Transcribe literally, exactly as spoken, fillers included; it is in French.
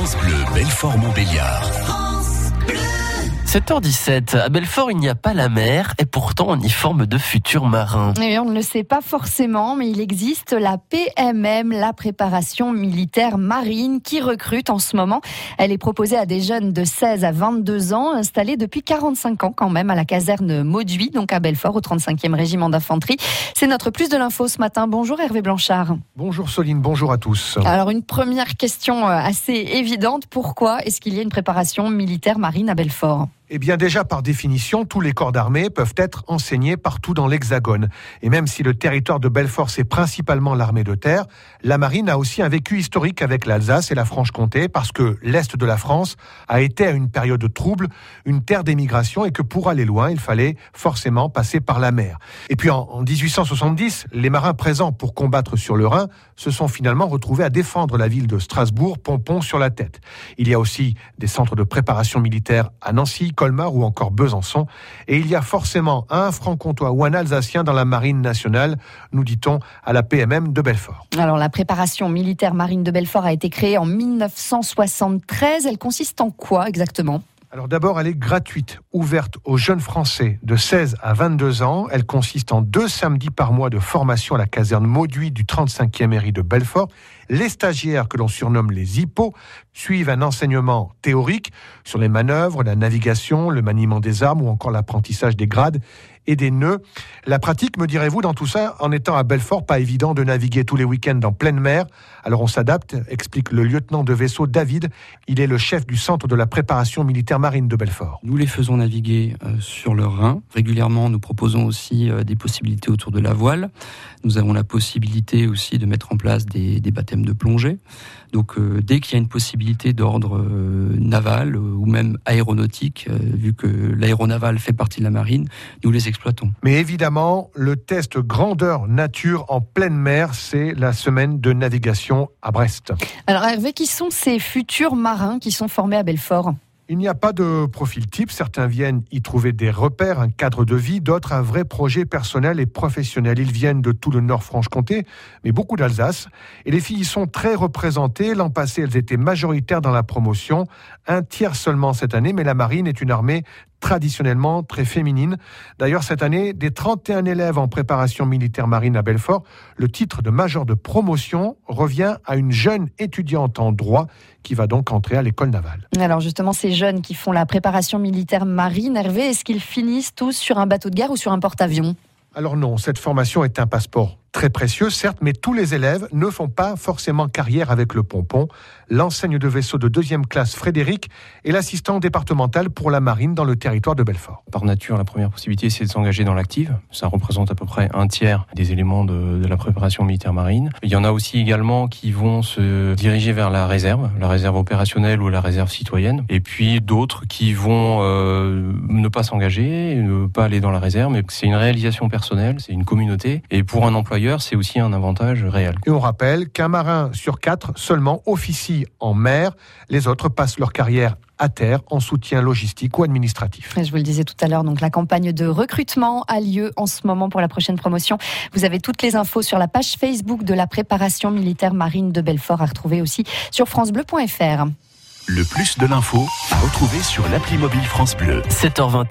France Bleu, Belfort-Montbéliard. sept heures dix-sept, à Belfort, il n'y a pas la mer et pourtant on y forme de futurs marins. Et on ne le sait pas forcément, mais il existe la P M M, la préparation militaire marine, qui recrute en ce moment. Elle est proposée à des jeunes de seize à vingt-deux ans, installés depuis quarante-cinq ans quand même à la caserne Mauduit, donc à Belfort, au trente-cinquième régiment d'infanterie. C'est notre plus de l'info ce matin. Bonjour Hervé Blanchard. Bonjour Soline, bonjour à tous. Alors une première question assez évidente, pourquoi est-ce qu'il y a une préparation militaire marine à Belfort ? Eh bien déjà, par définition, tous les corps d'armée peuvent être enseignés partout dans l'Hexagone. Et même si le territoire de Belfort, c'est principalement l'armée de terre, la marine a aussi un vécu historique avec l'Alsace et la Franche-Comté, parce que l'Est de la France a été à une période trouble, une terre d'émigration, et que pour aller loin, il fallait forcément passer par la mer. Et puis en, en dix-huit cent soixante-dix, les marins présents pour combattre sur le Rhin se sont finalement retrouvés à défendre la ville de Strasbourg, pompon sur la tête. Il y a aussi des centres de préparation militaire à Nancy, Colmar ou encore Besançon. Et il y a forcément un franc-comtois ou un alsacien dans la marine nationale, nous dit-on, à la P M M de Belfort. Alors la préparation militaire marine de Belfort a été créée en dix-neuf cent soixante-treize. Elle consiste en quoi exactement ? Alors d'abord, elle est gratuite, ouverte aux jeunes Français de seize à vingt-deux ans. Elle consiste en deux samedis par mois de formation à la caserne Mauduit du trente-cinquième R I de Belfort. Les stagiaires, que l'on surnomme les hippos, suivent un enseignement théorique sur les manœuvres, la navigation, le maniement des armes ou encore l'apprentissage des grades et des nœuds. La pratique, me direz-vous, dans tout ça, en étant à Belfort, pas évident de naviguer tous les week-ends en pleine mer. Alors on s'adapte, explique le lieutenant de vaisseau David. Il est le chef du centre de la préparation militaire marine de Belfort. Nous les faisons naviguer euh, sur le Rhin. Régulièrement, nous proposons aussi euh, des possibilités autour de la voile. Nous avons la possibilité aussi de mettre en place des, des baptêmes de plongée. Donc euh, dès qu'il y a une possibilité d'ordre euh, naval euh, ou même aéronautique, euh, vu que l'aéronaval fait partie de la marine, nous les exploitons. Mais évidemment, le test grandeur nature en pleine mer, c'est la semaine de navigation à Brest. Alors Hervé, qui sont ces futurs marins qui sont formés à Belfort ? Il n'y a pas de profil type. Certains viennent y trouver des repères, un cadre de vie. D'autres, un vrai projet personnel et professionnel. Ils viennent de tout le Nord-Franche-Comté, mais beaucoup d'Alsace. Et les filles y sont très représentées. L'an passé, elles étaient majoritaires dans la promotion. Un tiers seulement cette année, mais la marine est une armée traditionnellement très féminine. D'ailleurs, cette année, des trente et un élèves en préparation militaire marine à Belfort, le titre de major de promotion revient à une jeune étudiante en droit qui va donc entrer à l'école navale. Alors justement, ces jeunes qui font la préparation militaire marine, Hervé, est-ce qu'ils finissent tous sur un bateau de guerre ou sur un porte-avions ? Alors non, cette formation est un passeport très précieux, certes, mais tous les élèves ne font pas forcément carrière avec le pompon. L'enseigne de vaisseau de deuxième classe, Frédéric, est l'assistant départemental pour la marine dans le territoire de Belfort. Par nature, la première possibilité, c'est de s'engager dans l'active. Ça représente à peu près un tiers des éléments de, de la préparation militaire marine. Il y en a aussi également qui vont se diriger vers la réserve, la réserve opérationnelle ou la réserve citoyenne. Et puis d'autres qui vont euh, ne pas s'engager, ne pas aller dans la réserve, mais c'est une réalisation personnelle, c'est une communauté. Et pour un employeur, c'est aussi un avantage réel. Et on rappelle qu'un marin sur quatre seulement officie en mer. Les autres passent leur carrière à terre en soutien logistique ou administratif. Je vous le disais tout à l'heure, donc la campagne de recrutement a lieu en ce moment pour la prochaine promotion. Vous avez toutes les infos sur la page Facebook de la préparation militaire marine de Belfort à retrouver aussi sur francebleu point f r. Le plus de l'info, retrouvez sur l'appli mobile France Bleu. sept heures vingt et un.